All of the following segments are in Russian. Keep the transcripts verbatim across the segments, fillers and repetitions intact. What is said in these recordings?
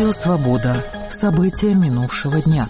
Радио «Свобода». События минувшего дня.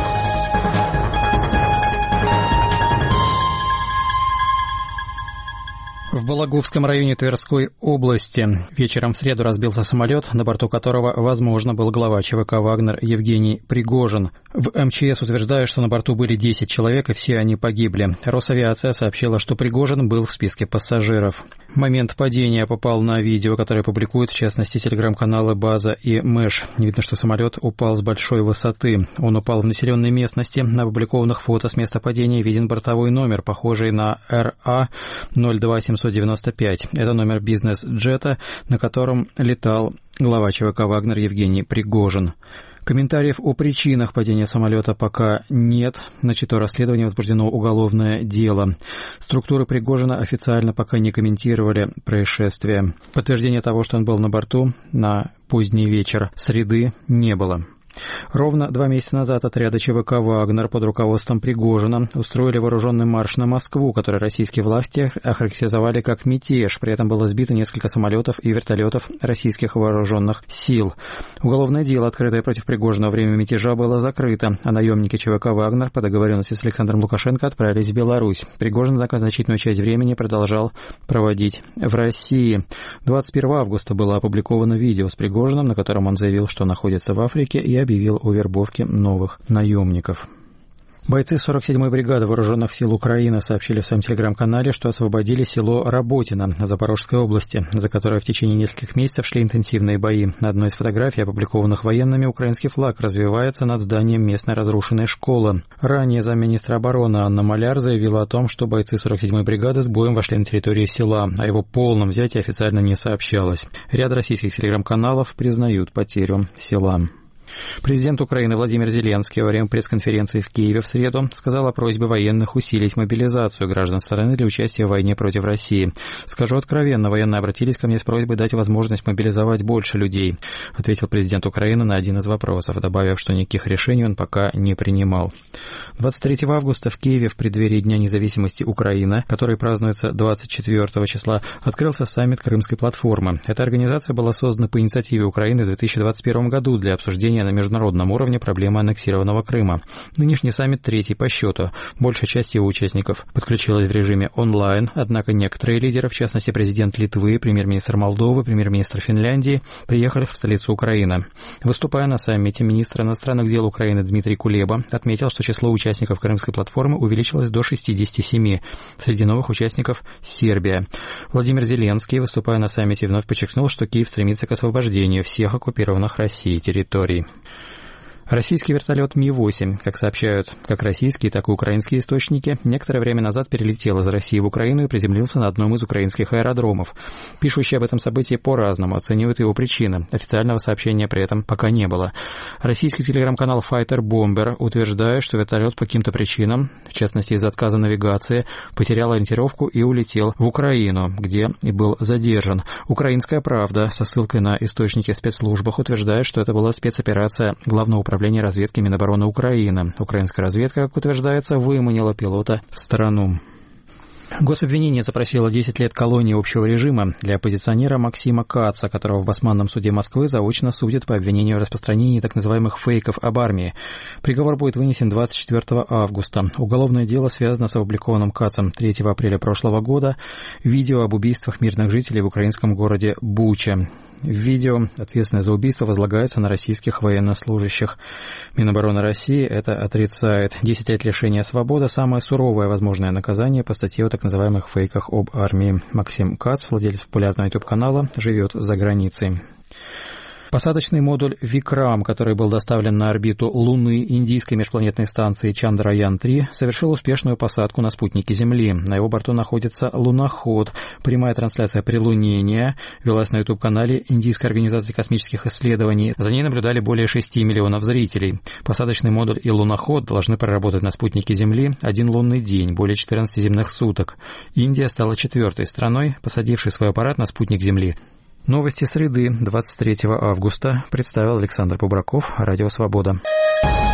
В Балаговском районе Тверской области вечером в среду разбился самолет, на борту которого, возможно, был глава ЧВК «Вагнер» Евгений Пригожин. В МЧС утверждают, что на борту были десять человек, и все они погибли. Росавиация сообщила, что Пригожин был в списке пассажиров. Момент падения попал на видео, которое публикуют, в частности, телеграм-каналы «База» и «Мэш». Видно, что самолет упал с большой высоты. Он упал в населенной местности. На опубликованных фото с места падения виден бортовой номер, похожий на эр а ноль два семьсот девяносто пять. Это номер бизнес-джета, на котором летал глава ЧВК «Вагнер» Евгений Пригожин. Комментариев о причинах падения самолета пока нет. Начато расследование, возбуждено уголовное дело. Структуры Пригожина официально пока не комментировали происшествие. Подтверждения того, что он был на борту на поздний вечер среды, не было. Ровно два месяца назад отряды ЧВК «Вагнер» под руководством Пригожина устроили вооруженный марш на Москву, который российские власти охарактеризовали как мятеж. При этом было сбито несколько самолетов и вертолетов российских вооруженных сил. Уголовное дело, открытое против Пригожина во время мятежа, было закрыто, а наемники ЧВК «Вагнер» по договоренности с Александром Лукашенко отправились в Беларусь. Пригожин, однако, значительную часть времени продолжал проводить в России. двадцать первого августа было опубликовано видео с Пригожиным, на котором он заявил, что находится в Африке, и объявил о вербовке новых наемников. Бойцы сорок седьмой бригады Вооруженных сил Украины сообщили в своем телеграм-канале, что освободили село Работино Запорожской области, за которое в течение нескольких месяцев шли интенсивные бои. На одной из фотографий, опубликованных военными, украинский флаг развивается над зданием местной разрушенной школы. Ранее замминистра обороны Анна Маляр заявила о том, что бойцы сорок седьмой бригады с боем вошли на территорию села. О его полном взятии официально не сообщалось. Ряд российских телеграм-каналов признают потерю села. Президент Украины Владимир Зеленский во время пресс-конференции в Киеве в среду сказал о просьбе военных усилить мобилизацию граждан страны для участия в войне против России. «Скажу откровенно, военные обратились ко мне с просьбой дать возможность мобилизовать больше людей», ответил президент Украины на один из вопросов, добавив, что никаких решений он пока не принимал. двадцать третьего августа в Киеве в преддверии Дня независимости Украины, который празднуется двадцать четвёртого числа, открылся саммит Крымской платформы. Эта организация была создана по инициативе Украины в две тысячи двадцать первом году для обсуждения на международном уровне проблемы аннексированного Крыма. Нынешний саммит третий по счету. Большая часть его участников подключилась в режиме онлайн, однако некоторые лидеры, в частности президент Литвы, премьер-министр Молдовы, премьер-министр Финляндии, приехали в столицу Украины. Выступая на саммите, министр иностранных дел Украины Дмитрий Кулеба отметил, что число участников Крымской платформы увеличилось до шестидесяти семи. Среди новых участников Сербия. Владимир Зеленский, выступая на саммите, вновь подчеркнул, что Киев стремится к освобождению всех оккупированных Россией территорий. Российский вертолет Ми восемь, как сообщают как российские, так и украинские источники, некоторое время назад перелетел из России в Украину и приземлился на одном из украинских аэродромов. Пишущие об этом событии по-разному оценивают его причины. Официального сообщения при этом пока не было. Российский телеграм-канал Fighter Bomber утверждает, что вертолет по каким-то причинам, в частности из-за отказа навигации, потерял ориентировку и улетел в Украину, где и был задержан. Украинская правда со ссылкой на источники в спецслужбах утверждает, что это была спецоперация Главного управления Управление разведки Минобороны Украины. Украинская разведка, как утверждается, выманила пилота в страну. Гособвинение запросило десять лет колонии общего режима для оппозиционера Максима Каца, которого в Басманном суде Москвы заочно судят по обвинению в распространении так называемых фейков об армии. Приговор будет вынесен двадцать четвёртого августа. Уголовное дело связано с опубликованным Кацем третьего апреля прошлого года видео об убийствах мирных жителей в украинском городе Буча. В видео ответственность за убийство возлагается на российских военнослужащих. Минобороны России это отрицает. десять лет лишения свободы – самое суровое возможное наказание по статье о так называемых фейках об армии. Максим Кац, владелец популярного ютуб-канала, живет за границей. Посадочный модуль «Викрам», который был доставлен на орбиту Луны индийской межпланетной станции Чандраян три, совершил успешную посадку на спутнике Земли. На его борту находится луноход. Прямая трансляция прилунения велась на ютуб-канале Индийской организации космических исследований. За ней наблюдали более шести миллионов зрителей. Посадочный модуль и луноход должны проработать на спутнике Земли один лунный день, более четырнадцати земных суток. Индия стала четвертой страной, посадившей свой аппарат на спутник Земли. Новости среды, двадцать третьего августа, представил Александр Бубраков, Радио «Свобода».